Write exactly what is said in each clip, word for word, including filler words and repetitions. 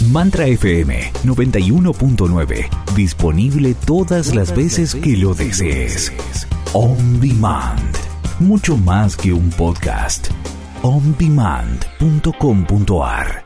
Mantra F M noventa y uno punto nueve. Disponible todas las veces que lo desees. On Demand. Mucho más que un podcast. on demand punto com punto a r.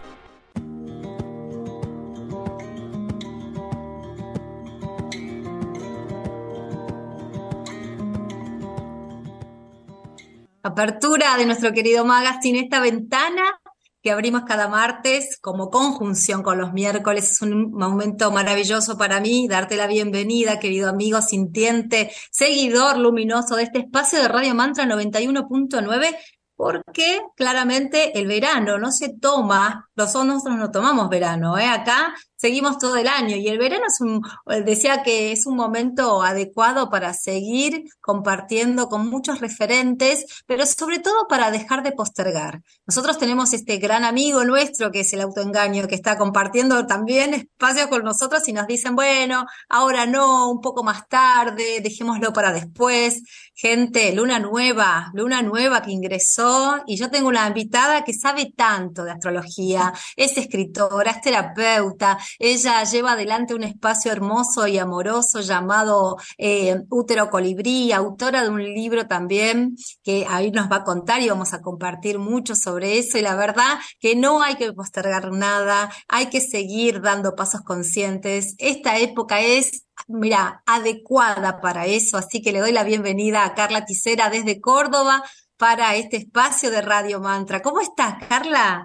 Apertura de nuestro querido Magazine, esta ventana que abrimos cada martes como conjunción con los miércoles. Es un momento maravilloso para mí darte la bienvenida, querido amigo sintiente, seguidor luminoso de este espacio de Radio Mantra noventa y uno punto nueve, porque claramente el verano no se toma, nosotros no tomamos verano, ¿eh? Acá seguimos todo el año y el verano es un, decía que es un momento adecuado para seguir compartiendo con muchos referentes, pero sobre todo para dejar de postergar. Nosotros tenemos este gran amigo nuestro que es el autoengaño, que está compartiendo también espacios con nosotros y nos dicen, bueno, ahora no, un poco más tarde, dejémoslo para después. Gente, luna nueva, luna nueva que ingresó, y yo tengo una invitada que sabe tanto de astrología, es escritora, es terapeuta. Ella lleva adelante un espacio hermoso y amoroso llamado eh, Útero Colibrí, autora de un libro también que ahí nos va a contar y vamos a compartir mucho sobre eso. Y la verdad que no hay que postergar nada, hay que seguir dando pasos conscientes. Esta época es, mira, adecuada para eso, así que le doy la bienvenida a Carla Tisera desde Córdoba para este espacio de Radio Mantra. ¿Cómo estás, Carla?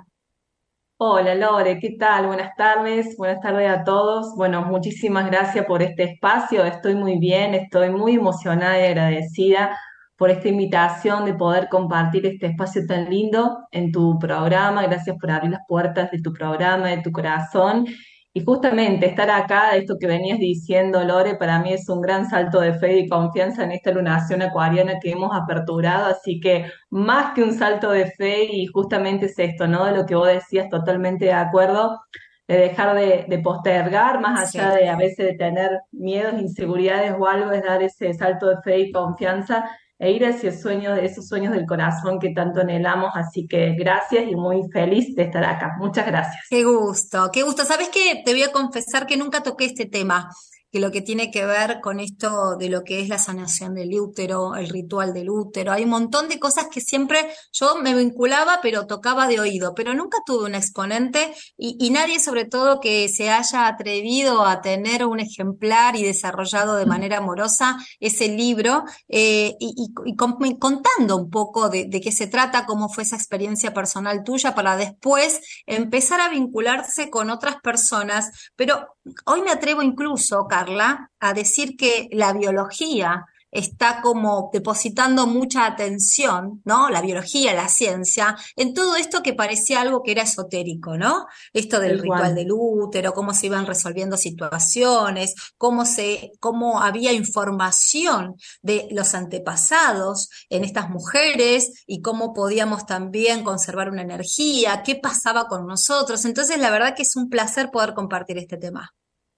Hola Lore, ¿qué tal? Buenas tardes, buenas tardes a todos. Bueno, muchísimas gracias por este espacio. Estoy muy bien, estoy muy emocionada y agradecida por esta invitación de poder compartir este espacio tan lindo en tu programa. Gracias por abrir las puertas de tu programa, de tu corazón. Y justamente estar acá, esto que venías diciendo, Lore, para mí es un gran salto de fe y confianza en esta lunación acuariana que hemos aperturado. Así que más que un salto de fe, y justamente es esto, ¿no? De lo que vos decías, totalmente de acuerdo, de dejar de, de postergar, más allá Sí. de a veces de tener miedos, inseguridades o algo, es dar ese salto de fe y confianza e ir hacia sueños, esos sueños del corazón que tanto anhelamos. Así que gracias y muy feliz de estar acá. Muchas gracias. Qué gusto, qué gusto. ¿Sabes qué? Te voy a confesar que nunca toqué este tema, que lo que tiene que ver con esto de lo que es la sanación del útero, el ritual del útero. Hay un montón de cosas que siempre yo me vinculaba, pero tocaba de oído, pero nunca tuve un exponente y, y nadie sobre todo que se haya atrevido a tener un ejemplar y desarrollado de manera amorosa ese libro, eh, y, y, y con- contando un poco de, de qué se trata, cómo fue esa experiencia personal tuya para después empezar a vincularse con otras personas. Pero hoy me atrevo incluso, Carla, a decir que la biología está como depositando mucha atención, ¿no? La biología, la ciencia, en todo esto que parecía algo que era esotérico, ¿no? Esto del Tal ritual cual. del útero, cómo se iban resolviendo situaciones, cómo se, cómo había información de los antepasados en estas mujeres y cómo podíamos también conservar una energía, qué pasaba con nosotros. Entonces, la verdad que es un placer poder compartir este tema.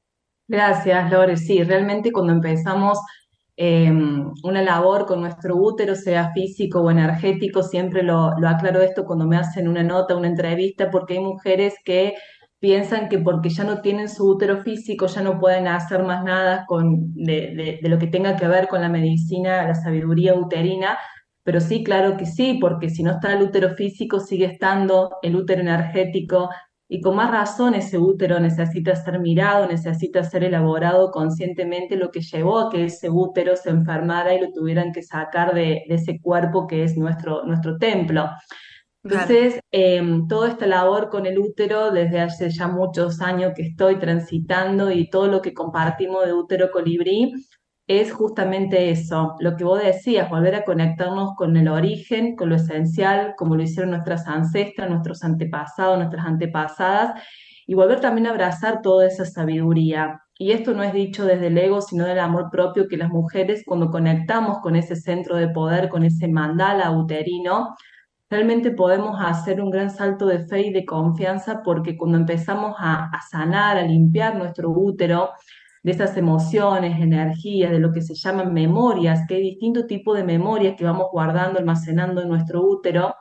Gracias, Lore. Sí, realmente cuando empezamos eh, una labor con nuestro útero, sea físico o energético, siempre lo, lo aclaro esto cuando me hacen una nota, una entrevista, porque hay mujeres que piensan que porque ya no tienen su útero físico, ya no pueden hacer más nada con, de, de de lo que tenga que ver con la medicina, la sabiduría uterina. Pero sí, claro que sí, porque si no está el útero físico, sigue estando el útero energético, y con más razón ese útero necesita ser mirado, necesita ser elaborado conscientemente, lo que llevó a que ese útero se enfermara y lo tuvieran que sacar de, de ese cuerpo que es nuestro, nuestro templo. Claro. Entonces, eh, toda esta labor con el útero, desde hace ya muchos años que estoy transitando, y todo lo que compartimos de Útero Colibrí, es justamente eso, lo que vos decías, volver a conectarnos con el origen, con lo esencial, como lo hicieron nuestras ancestras, nuestros antepasados, nuestras antepasadas, y volver también a abrazar toda esa sabiduría. Y esto no es dicho desde el ego, sino del amor propio, que las mujeres, cuando conectamos con ese centro de poder, con ese mandala uterino, realmente podemos hacer un gran salto de fe y de confianza, porque cuando empezamos a, a sanar, a limpiar nuestro útero de esas emociones, energías, de lo que se llaman memorias, que hay distintos tipos de memorias que vamos guardando, almacenando en nuestro útero,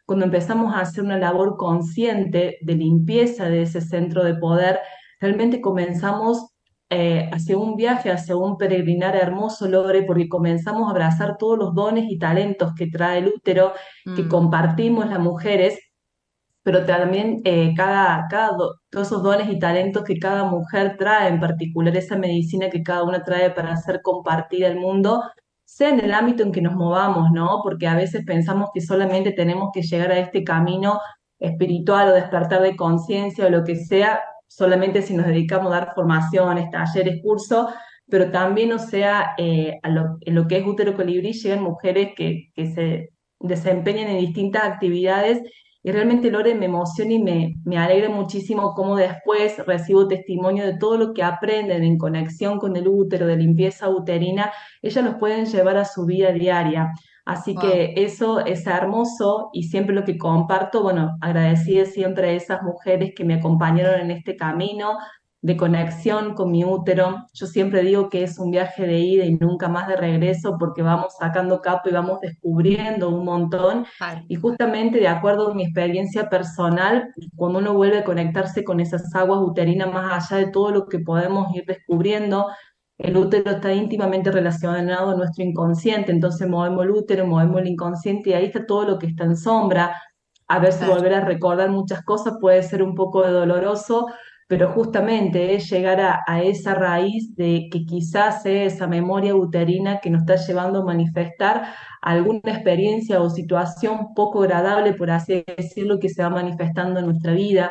cuando empezamos a hacer una labor consciente de limpieza de ese centro de poder, realmente comenzamos eh, hacia un viaje, hacia un peregrinar hermoso, Lore, porque comenzamos a abrazar todos los dones y talentos que trae el útero, que Mm, compartimos las mujeres, pero también eh, cada, cada do- todos esos dones y talentos que cada mujer trae, en particular esa medicina que cada una trae para hacer compartida al mundo, sea en el ámbito en que nos movamos, ¿no? Porque a veces pensamos que solamente tenemos que llegar a este camino espiritual o despertar de conciencia o lo que sea, solamente si nos dedicamos a dar formaciones, talleres, cursos, pero también, o sea, eh, a lo, en lo que es útero colibrí llegan mujeres que, que se desempeñan en distintas actividades y realmente, Lore, me emociona y me, me alegra muchísimo cómo después recibo testimonio de todo lo que aprenden en conexión con el útero, de limpieza uterina, ellas los pueden llevar a su vida diaria. Así wow. que eso es hermoso y siempre lo que comparto, bueno, agradecida siempre a esas mujeres que me acompañaron en este camino de conexión con mi útero. Yo siempre digo que es un viaje de ida y nunca más de regreso porque vamos sacando capa y vamos descubriendo un montón Claro. y justamente de acuerdo a mi experiencia personal, cuando uno vuelve a conectarse con esas aguas uterinas, más allá de todo lo que podemos ir descubriendo, el útero está íntimamente relacionado a nuestro inconsciente, entonces movemos el útero, movemos el inconsciente y ahí está todo lo que está en sombra. A ver si Claro. volver a recordar muchas cosas puede ser un poco doloroso, pero justamente es llegar a, a esa raíz de que quizás sea esa memoria uterina que nos está llevando a manifestar alguna experiencia o situación poco agradable, por así decirlo, que se va manifestando en nuestra vida.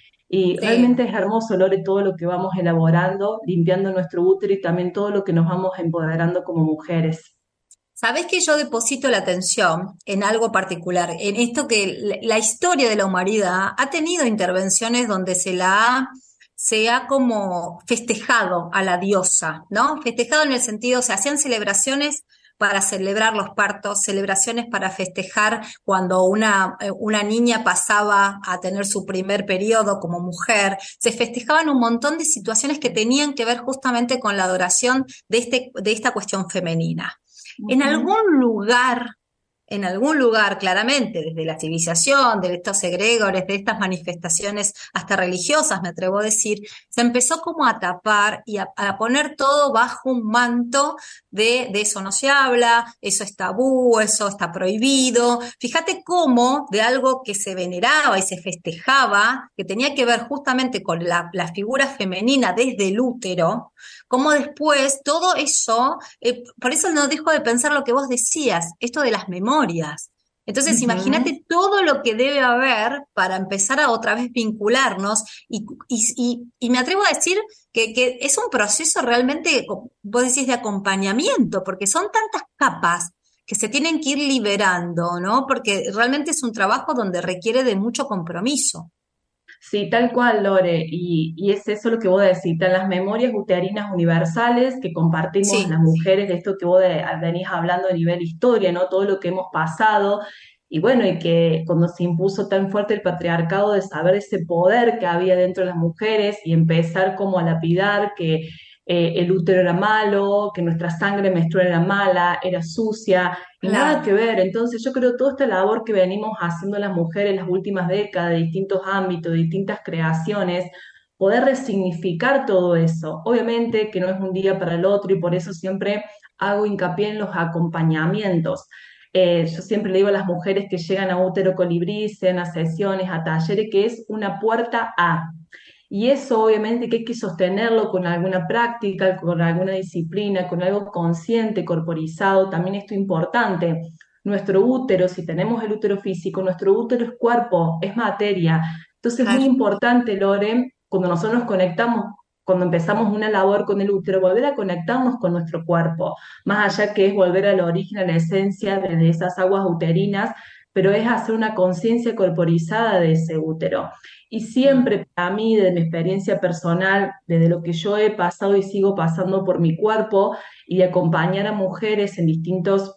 Y Sí. realmente es hermoso, Lore, todo lo que vamos elaborando, limpiando nuestro útero y también todo lo que nos vamos empoderando como mujeres. Sabés que yo deposito la atención en algo particular, en esto que la la historia de la humanidad ha tenido intervenciones donde se la ha, se ha como festejado a la diosa, ¿no? Festejado en el sentido, se hacían celebraciones para celebrar los partos, celebraciones para festejar cuando una, eh, una niña pasaba a tener su primer periodo como mujer, se festejaban un montón de situaciones que tenían que ver justamente con la adoración de, este, de esta cuestión femenina. En Ujú. algún lugar, en algún lugar, claramente, desde la civilización, de estos egregores, de estas manifestaciones hasta religiosas, me atrevo a decir, se empezó como a tapar y a, a poner todo bajo un manto de, de eso no se habla, eso es tabú, eso está prohibido. Fíjate cómo de algo que se veneraba y se festejaba, que tenía que ver justamente con la, la figura femenina desde el útero, cómo después todo eso, eh, por eso no dejo de pensar lo que vos decías, esto de las memorias. Entonces, Ujú. imagínate todo lo que debe haber para empezar a otra vez vincularnos y, y, y, y me atrevo a decir que, que, es un proceso realmente, vos decís, de acompañamiento, porque son tantas capas que se tienen que ir liberando, ¿no? Porque realmente es un trabajo donde requiere de mucho compromiso. Sí, tal cual, Lore, y, y es eso lo que vos decís, están las memorias uterinas universales que compartimos las Sí, mujeres, de esto que vos de- venís hablando a nivel historia, ¿no? Todo lo que hemos pasado, y bueno, y que cuando se impuso tan fuerte el patriarcado de saber ese poder que había dentro de las mujeres y empezar como a lapidar que eh, el útero era malo, que nuestra sangre menstrual era mala, era sucia, y nada que claro. ver. Entonces yo creo que toda esta labor que venimos haciendo las mujeres en las últimas décadas, de distintos ámbitos, de distintas creaciones, poder resignificar todo eso. Obviamente que no es un día para el otro y por eso siempre hago hincapié en los acompañamientos. Eh, yo siempre le digo a las mujeres que llegan a Útero Colibrí, sean a sesiones, a talleres, que es una puerta a. Y eso obviamente que hay que sostenerlo con alguna práctica, con alguna disciplina, con algo consciente, corporizado. También esto es importante. Nuestro útero, si tenemos el útero físico, nuestro útero es cuerpo, es materia. Entonces es muy Claro. importante, Lore, cuando nosotros nos conectamos, cuando empezamos una labor con el útero, volver a conectarnos con nuestro cuerpo, más allá que es volver al origen, a la esencia de esas aguas uterinas, pero es hacer una conciencia corporizada de ese útero. Y Mm. siempre para mí, de mi experiencia personal, desde lo que yo he pasado y sigo pasando por mi cuerpo, y de acompañar a mujeres en distintos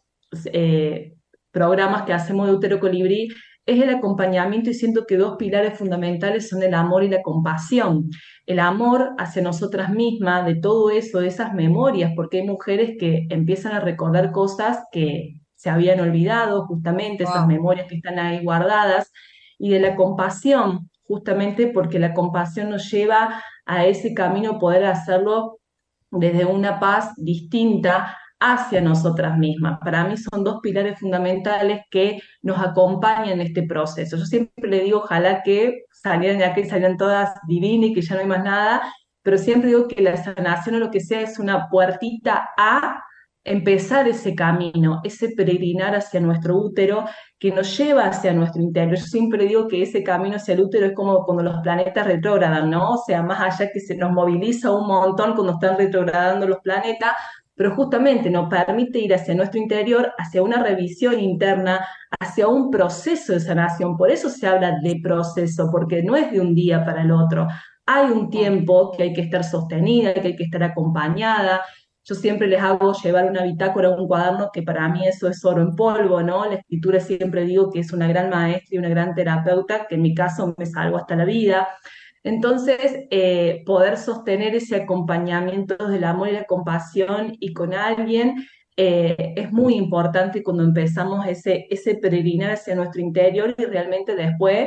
eh, programas que hacemos de Útero Colibrí, es el acompañamiento y siento que dos pilares fundamentales son el amor y la compasión. El amor hacia nosotras mismas, de todo eso, de esas memorias, porque hay mujeres que empiezan a recordar cosas que se habían olvidado, justamente esas Wow. memorias que están ahí guardadas, y de la compasión, justamente porque la compasión nos lleva a ese camino, poder hacerlo desde una paz distinta hacia nosotras mismas. Para mí son dos pilares fundamentales que nos acompañan en este proceso. Yo siempre le digo, ojalá que salieran ya que salieran todas divinas y que ya no hay más nada, pero siempre digo que la sanación o lo que sea es una puertita a empezar ese camino, ese peregrinar hacia nuestro útero que nos lleva hacia nuestro interior. Yo siempre digo que ese camino hacia el útero es como cuando los planetas retrogradan, ¿no? O sea, más allá que se nos moviliza un montón cuando están retrogradando los planetas, pero justamente nos permite ir hacia nuestro interior, hacia una revisión interna, hacia un proceso de sanación. Por eso se habla de proceso, porque no es de un día para el otro. Hay un tiempo que hay que estar sostenida, que hay que estar acompañada. Yo siempre les hago llevar una bitácora, un cuaderno, que para mí eso es oro en polvo, ¿no? La escritura siempre digo que es una gran maestra y una gran terapeuta, que en mi caso me salvó hasta la vida. Entonces, eh, poder sostener ese acompañamiento del amor y la compasión y con alguien eh, es muy importante cuando empezamos ese, ese peregrinar hacia nuestro interior y realmente después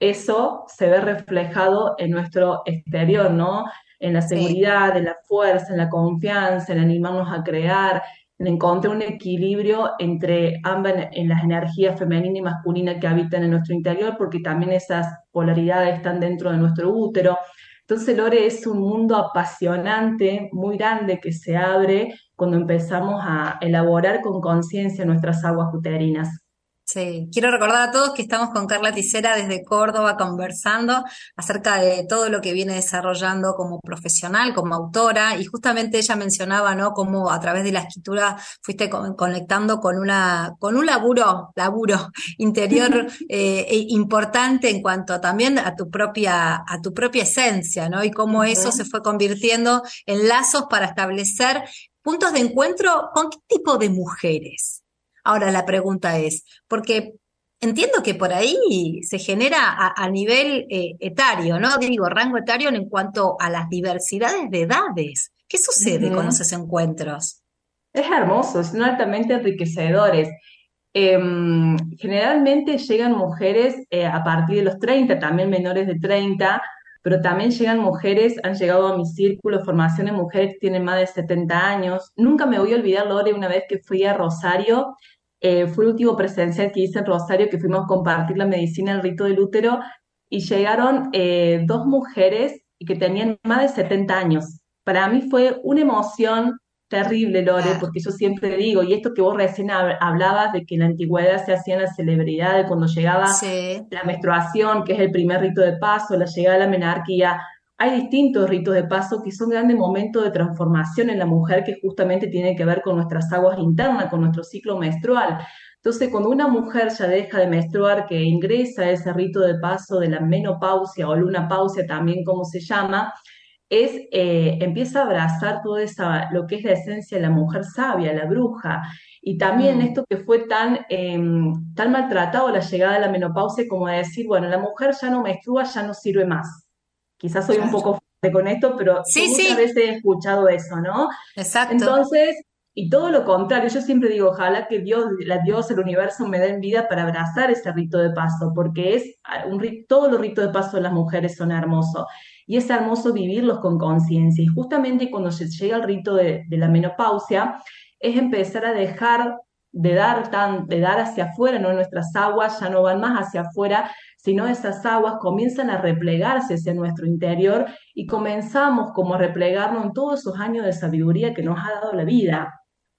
eso se ve reflejado en nuestro exterior, ¿no? En la Sí. seguridad, en la fuerza, en la confianza, en animarnos a crear, en encontrar un equilibrio entre ambas, en, en las energías femenina y masculina que habitan en nuestro interior, porque también esas polaridades están dentro de nuestro útero. Entonces, Lore, es un mundo apasionante, muy grande, que se abre cuando empezamos a elaborar con conciencia nuestras aguas uterinas. Sí, quiero recordar a todos que estamos con Carla Ticera desde Córdoba conversando acerca de todo lo que viene desarrollando como profesional, como autora, y justamente ella mencionaba, ¿no?, cómo a través de la escritura fuiste con- conectando con una, con un laburo, laburo interior eh, e importante en cuanto a también a tu propia, a tu propia esencia, ¿no? Y cómo eso se Ujú. fue convirtiendo en lazos para establecer puntos de encuentro con qué tipo de mujeres. Ahora la pregunta es, porque entiendo que por ahí se genera a, a nivel eh, etario, ¿no? Digo, rango etario en cuanto a las diversidades de edades. ¿Qué sucede con Ujú. esos encuentros? Es hermoso, son altamente enriquecedores. Em, generalmente llegan mujeres eh, a partir de los treinta, también menores de treinta, pero también llegan mujeres, han llegado a mi círculo de formación de mujeres que tienen más de setenta años. Nunca me voy a olvidar, Lore, una vez que fui a Rosario, eh, fue el último presencial que hice en Rosario, que fuimos a compartir la medicina, el rito del útero, y llegaron eh, dos mujeres que tenían más de setenta años. Para mí fue una emoción terrible, Lore, Claro, porque yo siempre digo, y esto que vos recién hab- hablabas de que en la antigüedad se hacían las celebridades cuando llegaba sí, la menstruación, que es el primer rito de paso, la llegada de la menarquía, hay distintos ritos de paso que son grandes momentos de transformación en la mujer que justamente tienen que ver con nuestras aguas internas, con nuestro ciclo menstrual. Entonces, cuando una mujer ya deja de menstruar, que ingresa a ese rito de paso de la menopausia o lunapausia, también como se llama, es, eh, empieza a abrazar todo esa, lo que es la esencia de la mujer sabia, la bruja, y también mm, esto que fue tan, eh, tan maltratado la llegada de la menopausia como de decir, bueno, la mujer ya no menstrua, ya no sirve más. Quizás soy un claro. poco fuerte con esto, pero yo Sí, muchas sí, veces he escuchado eso, ¿no? exacto. Entonces, y todo lo contrario, yo siempre digo, ojalá que Dios, la Dios, el universo me den vida para abrazar ese rito de paso, porque es ah, un ri- todos los ritos de paso de las mujeres son hermosos. Y es hermoso vivirlos con conciencia. Y justamente cuando se llega al rito de, de la menopausia, es empezar a dejar de dar, tan, de dar hacia afuera, ¿no? Nuestras aguas ya no van más hacia afuera, sino esas aguas comienzan a replegarse hacia nuestro interior y comenzamos como a replegarnos en todos esos años de sabiduría que nos ha dado la vida.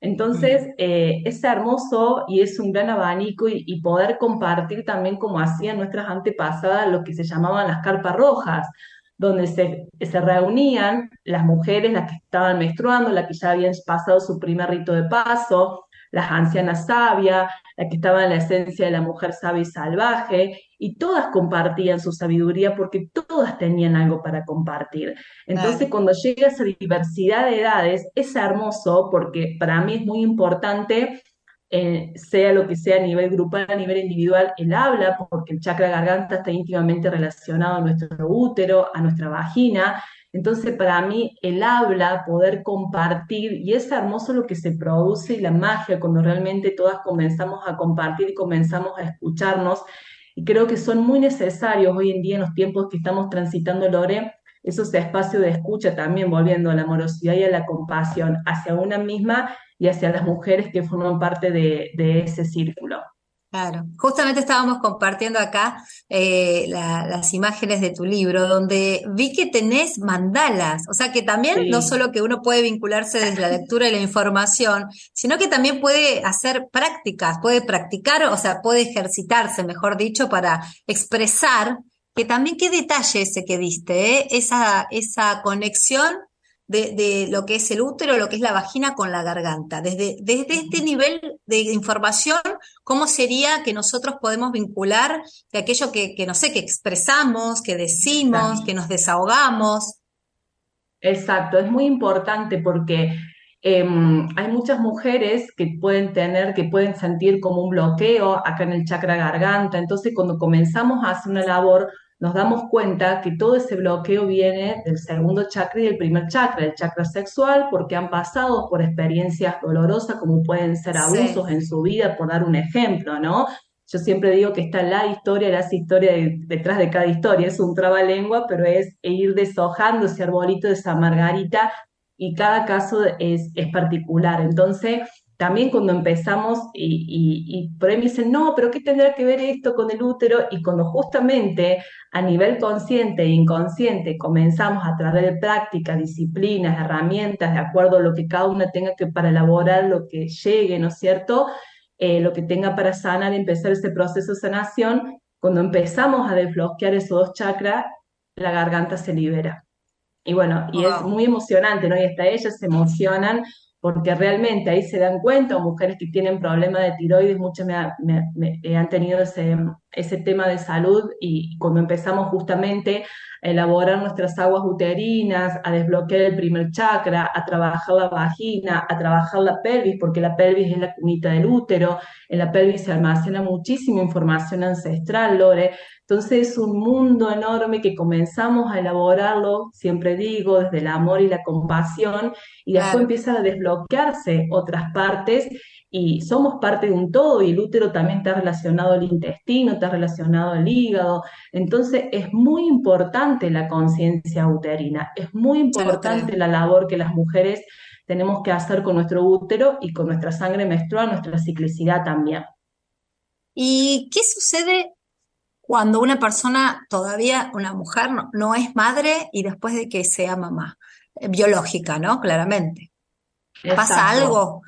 Mm, Entonces, eh, es hermoso y es un gran abanico y, y poder compartir también como hacían nuestras antepasadas lo que se llamaban las carpas rojas, donde se, se reunían las mujeres, las que estaban menstruando, las que ya habían pasado su primer rito de paso, las ancianas sabias, las que estaban en la esencia de la mujer sabia y salvaje, y todas compartían su sabiduría porque todas tenían algo para compartir. Entonces, claro. cuando llega esa diversidad de edades, es hermoso porque para mí es muy importante, eh, sea lo que sea a nivel grupal, a nivel individual, el habla, porque el chakra garganta está íntimamente relacionado a nuestro útero, a nuestra vagina, Entonces, para mí, el habla, poder compartir, y es hermoso lo que se produce y la magia cuando realmente todas comenzamos a compartir y comenzamos a escucharnos. Y creo que son muy necesarios hoy en día en los tiempos que estamos transitando, Lore, esos espacios de escucha también, volviendo a la amorosidad y a la compasión hacia una misma y hacia las mujeres que forman parte de, de ese círculo. Claro, justamente estábamos compartiendo acá eh, la- las imágenes de tu libro, donde vi que tenés mandalas, o sea que también no Sí, solo que uno puede vincularse desde la lectura y la información, sino que también puede hacer prácticas, puede practicar, o sea, puede ejercitarse, mejor dicho, para expresar, que también qué detalle ese que diste, ¿eh? Esa, esa conexión de, de lo que es el útero, lo que es la vagina con la garganta, desde, desde este nivel de información. ¿Cómo sería que nosotros podemos vincular que aquello que, que no sé, que expresamos, que decimos, exacto. que nos desahogamos? Exacto, es muy importante porque em, hay muchas mujeres que pueden tener, que pueden sentir como un bloqueo acá en el chakra garganta. Entonces, cuando comenzamos a hacer una labor, nos damos cuenta que todo ese bloqueo viene del segundo chakra y del primer chakra, el chakra sexual, porque han pasado por experiencias dolorosas como pueden ser Sí, abusos en su vida, por dar un ejemplo, ¿no? Yo siempre digo que está la historia, las historias de- detrás de cada historia. Es un trabalengua, pero es ir deshojando ese arbolito de esa margarita y cada caso es, es particular. Entonces, también cuando empezamos y, y, y por ahí me dicen, no, pero ¿qué tendrá que ver esto con el útero? Y cuando justamente a nivel consciente e inconsciente comenzamos a través de prácticas, disciplinas, herramientas, de acuerdo a lo que cada una tenga que para elaborar lo que llegue, ¿no es cierto? Eh, lo que tenga para sanar, empezar ese proceso de sanación, cuando empezamos a desbloquear esos dos chakras, la garganta se libera. Y bueno, y es wow, muy emocionante, ¿no? Y hasta ellas se emocionan porque realmente ahí se dan cuenta, o mujeres que tienen problemas de tiroides, muchas me, ha- me- me- eh, han tenido ese, ese tema de salud y cuando empezamos justamente a elaborar nuestras aguas uterinas, a desbloquear el primer chakra, a trabajar la vagina, a trabajar la pelvis, porque la pelvis es la cunita del útero, en la pelvis se almacena muchísima información ancestral, Lore. Entonces es un mundo enorme que comenzamos a elaborarlo, siempre digo, desde el amor y la compasión, y después claro. empiezan a desbloquearse otras partes y somos parte de un todo y el útero también está relacionado al intestino, está relacionado al hígado. Entonces es muy importante la conciencia uterina, es muy Ya lo creo. importante la labor que las mujeres tenemos que hacer con nuestro útero y con nuestra sangre menstrual, nuestra ciclicidad también. ¿Y qué sucede cuando una persona, todavía una mujer, no, no es madre y después de que sea mamá? Eh, Biológica, ¿no? Claramente. ¿Pasa Exacto. algo?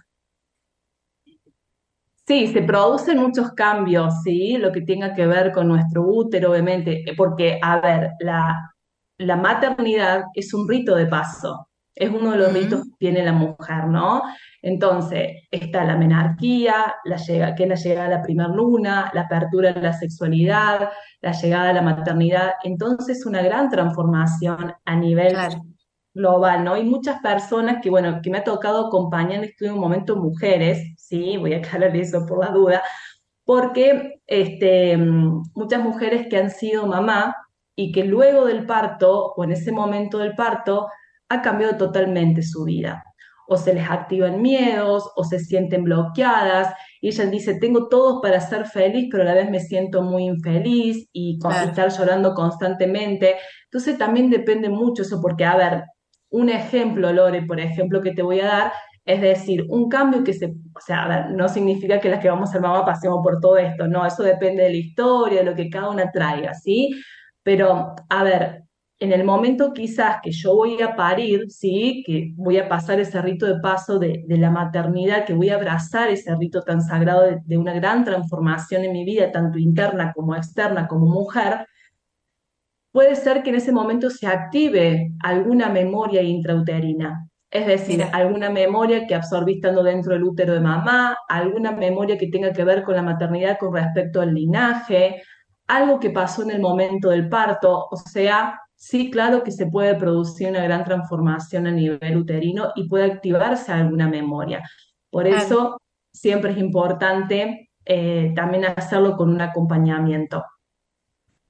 Sí, se producen muchos cambios, ¿sí? Lo que tenga que ver con nuestro útero, obviamente, eh, porque, a ver, la, la maternidad es un rito de paso, es uno de los ritos que Mm, tiene la mujer, ¿no? Entonces, está la menarquía, la llega, que es la llegada a la primera luna, la apertura de la sexualidad, la llegada a la maternidad, entonces una gran transformación a nivel claro. global, ¿no? Hay muchas personas que, bueno, que me ha tocado acompañar, estuve en un momento mujeres, sí, voy a aclarar eso por la duda, porque este, mm, muchas mujeres que han sido mamá y que luego del parto o en ese momento del parto ha cambiado totalmente su vida. O se les activan miedos o se sienten bloqueadas y ella dice, tengo todo para ser feliz, pero a la vez me siento muy infeliz y, co- y Claro. estar llorando constantemente. Entonces también depende mucho eso, porque a ver, un ejemplo, Lore, por ejemplo, que te voy a dar, es decir, un cambio que se, o sea, a ver, no significa que las que vamos a ser mamá pasemos por todo esto, no, eso depende de la historia, de lo que cada una traiga, ¿sí? Pero, a ver, en el momento quizás que yo voy a parir, ¿sí? Que voy a pasar ese rito de paso de, de la maternidad, que voy a abrazar ese rito tan sagrado de, de una gran transformación en mi vida, tanto interna como externa, como mujer, puede ser que en ese momento se active alguna memoria intrauterina, es decir, Mira, alguna memoria que absorbí estando dentro del útero de mamá, alguna memoria que tenga que ver con la maternidad con respecto al linaje, algo que pasó en el momento del parto, o sea, sí, claro que se puede producir una gran transformación a nivel uterino y puede activarse alguna memoria. Por claro. eso siempre es importante eh, también hacerlo con un acompañamiento.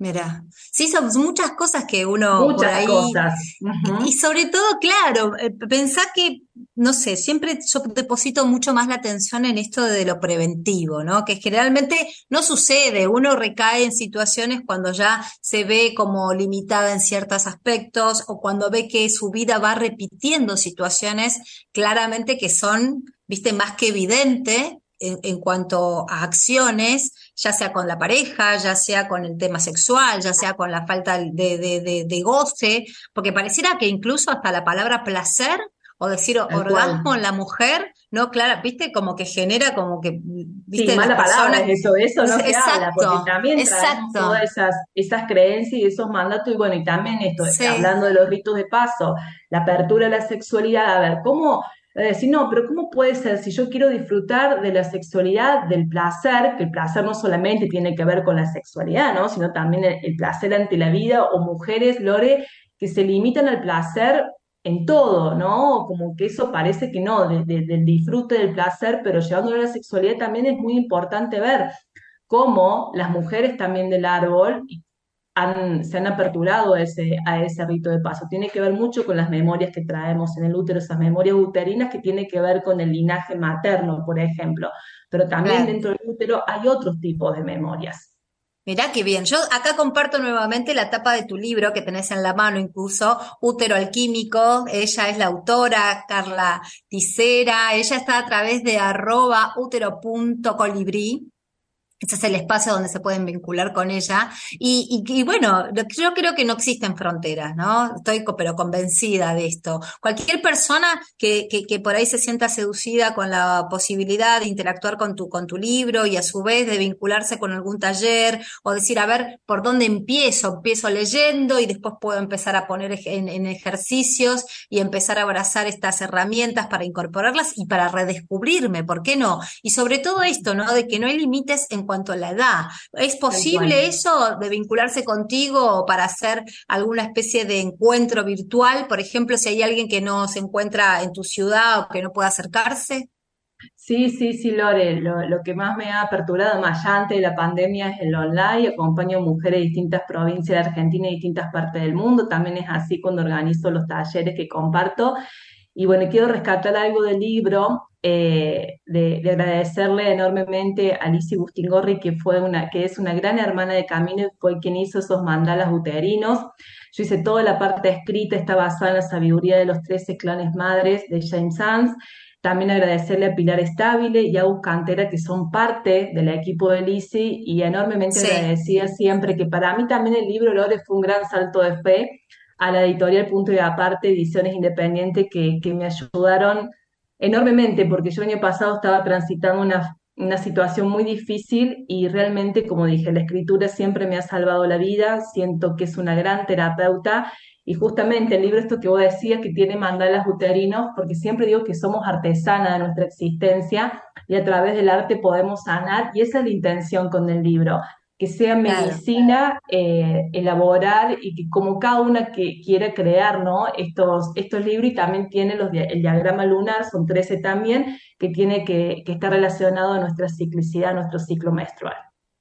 Mira, sí, son muchas cosas que uno por Muchas ahí, cosas. y Ujú. sobre todo, claro, eh, pensá que, no sé, siempre yo deposito mucho más la atención en esto de lo preventivo, ¿no? Que generalmente no sucede, uno recae en situaciones cuando ya se ve como limitada en ciertos aspectos o cuando ve que su vida va repitiendo situaciones claramente que son, viste, más que evidente en, en cuanto a acciones, ya sea con la pareja, ya sea con el tema sexual, ya sea con la falta de, de, de, de goce, porque pareciera que incluso hasta la palabra placer o decir Tal cual. orgasmo en la mujer, no, claro, viste, como que genera como que, Sí, viste, las mala palabra personas, es eso, de eso no se habla, porque exacto, también traemos todas exacto, esas, esas creencias y esos mandatos, y bueno, y también esto, sí, hablando de los ritos de paso, la apertura a la sexualidad, a ver, ¿cómo? Eh, decir, no, pero ¿cómo puede ser si yo quiero disfrutar de la sexualidad, del placer, que el placer no solamente tiene que ver con la sexualidad, ¿no? Sino también el, el placer ante la vida, o mujeres, Lore, que se limitan al placer en todo, ¿no? Como que eso parece que no, de- de- del disfrute del placer, pero llevándolo a la sexualidad también es muy importante ver cómo las mujeres también del árbol han- se han aperturado a ese, a ese rito de paso. Tiene que ver mucho con las memorias que traemos en el útero, esas memorias uterinas que tiene que ver con el linaje materno, por ejemplo, pero también claro. dentro del útero hay otros tipos de memorias. Mirá qué bien. Yo acá comparto nuevamente la tapa de tu libro que tenés en la mano, incluso Útero Alquímico. Ella es la autora, Carla Ticera. Ella está a través de arroba útero punto colibrí. Ese es el espacio donde se pueden vincular con ella. Y, y, y bueno, lo que yo creo que no existen fronteras, ¿no? Estoy co- pero convencida de esto. Cualquier persona que, que, que por ahí se sienta seducida con la posibilidad de interactuar con tu, con tu libro y a su vez de vincularse con algún taller o decir, a ver, ¿por dónde empiezo? Empiezo leyendo y después puedo empezar a poner ej- en, en ejercicios y empezar a abrazar estas herramientas para incorporarlas y para redescubrirme, ¿por qué no? Y sobre todo esto, ¿no? De que no hay límites en cuanto a la edad. ¿Es Tal cual. posible eso de vincularse contigo para hacer alguna especie de encuentro virtual? Por ejemplo, si hay alguien que no se encuentra en tu ciudad o que no pueda acercarse. Sí, sí, sí, Lore, lo, lo que más me ha aperturado más ya antes de la pandemia es el online. Acompaño mujeres de distintas provincias de Argentina y distintas partes del mundo. También es así cuando organizo los talleres que comparto. Y bueno, quiero rescatar algo del libro, eh, de, de agradecerle enormemente a Lizzie Bustingorri, que fue una, que es una gran hermana de camino y fue quien hizo esos mandalas uterinos. Yo hice toda la parte escrita, está basada en la sabiduría de los trece clanes madres de James Sans. También agradecerle a Pilar Estabile y a Agus Cantera, que son parte del equipo de Lisi, y enormemente Sí. agradecida siempre, que para mí también el libro Lore fue un gran salto de fe, a la editorial Punto y Aparte, Ediciones Independientes, que, que me ayudaron enormemente, porque yo el año pasado estaba transitando una, una situación muy difícil y realmente, como dije, la escritura siempre me ha salvado la vida, siento que es una gran terapeuta. Y justamente el libro, esto que vos decías, que tiene mandalas uterinos, porque siempre digo que somos artesanas de nuestra existencia y a través del arte podemos sanar, y esa es la intención con el libro, que sea Claro. medicina, eh, elaborar, y que como cada una que quiera crear, ¿no? Estos, estos libros, y también tiene los, dia- el diagrama lunar, son trece también, que tiene que, que estar relacionado a nuestra ciclicidad, a nuestro ciclo menstrual.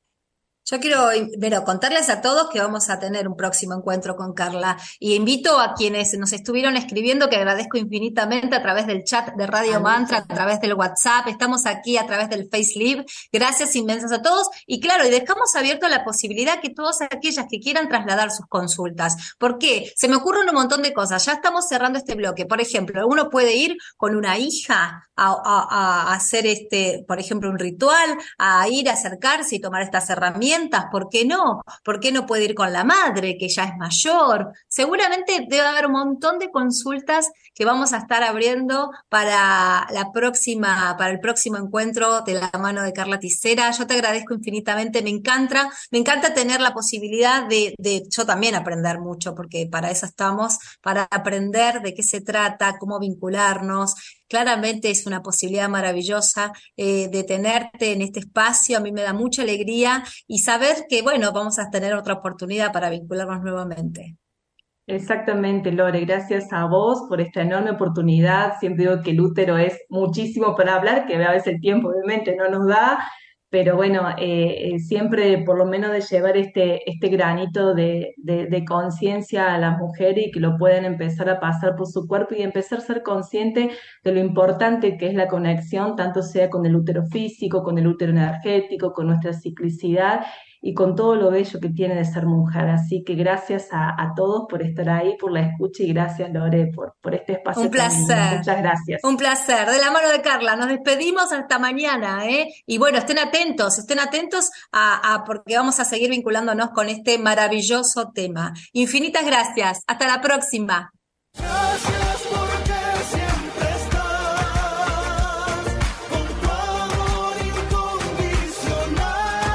Yo quiero, pero contarles a todos que vamos a tener un próximo encuentro con Carla y invito a quienes nos estuvieron escribiendo, que agradezco infinitamente a través del chat de Radio Mantra, a través del WhatsApp, estamos aquí a través del FaceLive. Gracias inmensas a todos y claro, y dejamos abierto la posibilidad que todas aquellas que quieran trasladar sus consultas. ¿Por qué? Se me ocurren un montón de cosas. Ya estamos cerrando este bloque. Por ejemplo, uno puede ir con una hija a, a, a hacer este, por ejemplo, un ritual, a ir a acercarse y tomar estas herramientas. ¿Por qué no? ¿Por qué no puede ir con la madre, que ya es mayor? Seguramente debe haber un montón de consultas que vamos a estar abriendo para la próxima, para el próximo encuentro de la mano de Carla Ticera. Yo te agradezco infinitamente, me encanta, me encanta tener la posibilidad de, de yo también aprender mucho, porque para eso estamos, para aprender de qué se trata, cómo vincularnos. Claramente es una posibilidad maravillosa eh, de tenerte en este espacio. A mí me da mucha alegría y saber que, bueno, vamos a tener otra oportunidad para vincularnos nuevamente. Exactamente, Lore, gracias a vos por esta enorme oportunidad. Siempre digo que el útero es muchísimo para hablar, que a veces el tiempo obviamente no nos da, pero bueno, eh, eh, siempre por lo menos de llevar este, este granito de, de, de conciencia a las mujeres y que lo pueden empezar a pasar por su cuerpo y empezar a ser consciente de lo importante que es la conexión, tanto sea con el útero físico, con el útero energético, con nuestra ciclicidad y con todo lo bello que tiene de ser mujer. Así que gracias a, a todos por estar ahí, por la escucha y gracias, Lore, por, por este espacio Un tan lindo. placer. Muchas gracias. Un placer. De la mano de Carla, nos despedimos hasta mañana, ¿eh? Y bueno, estén atentos, estén atentos a, a porque vamos a seguir vinculándonos con este maravilloso tema. Infinitas gracias. Hasta la próxima. Gracias porque siempre estás con tu amor incondicional,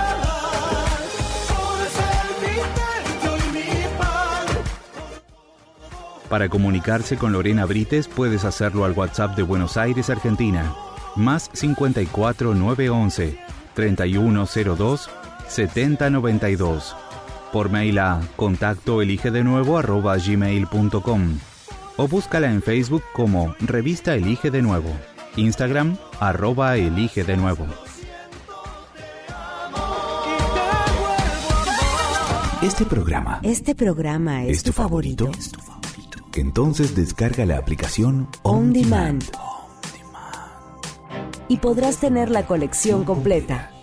por ser mi techo y mi pan. Para comunicarse con Lorena Brites puedes hacerlo al WhatsApp de Buenos Aires, Argentina, más cincuenta y cuatro nueve once treinta y uno cero dos setenta noventa y dos. Por mail a contacto elige de nuevo arroba gmail punto com o búscala en Facebook como Revista Elige de Nuevo, Instagram arroba elige de nuevo. Este programa Este programa es, ¿Es tu favorito? Entonces descarga la aplicación On Demand y podrás tener la colección completa.